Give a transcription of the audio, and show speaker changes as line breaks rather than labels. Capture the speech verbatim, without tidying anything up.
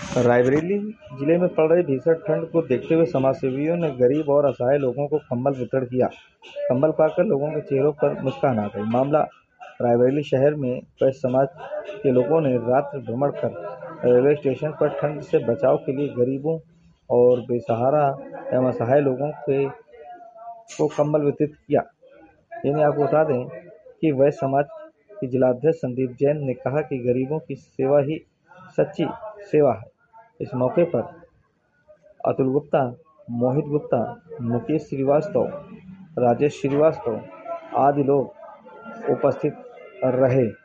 रायबरेली जिले में पड़ रही भीषण ठंड को देखते हुए समाजसेवियों ने गरीब और असहाय लोगों को कंबल वितरण किया। कंबल पाकर लोगों के चेहरों पर मुस्कान आ गई। मामला रायबरेली शहर में वैश्य समाज के लोगों ने रात्रि भ्रमण कर रेलवे स्टेशन पर ठंड से बचाव के लिए गरीबों और बेसहारा एवं असहाय लोगों के को कंबल वितरित किया। इन्हें आपको बता दें कि वैश्य समाज के जिलाध्यक्ष संदीप जैन ने कहा कि गरीबों की सेवा ही सच्ची सेवा है। इस मौके पर अतुल गुप्ता, मोहित गुप्ता, मुकेश श्रीवास्तव, राजेश श्रीवास्तव आदि लोग उपस्थित रहे।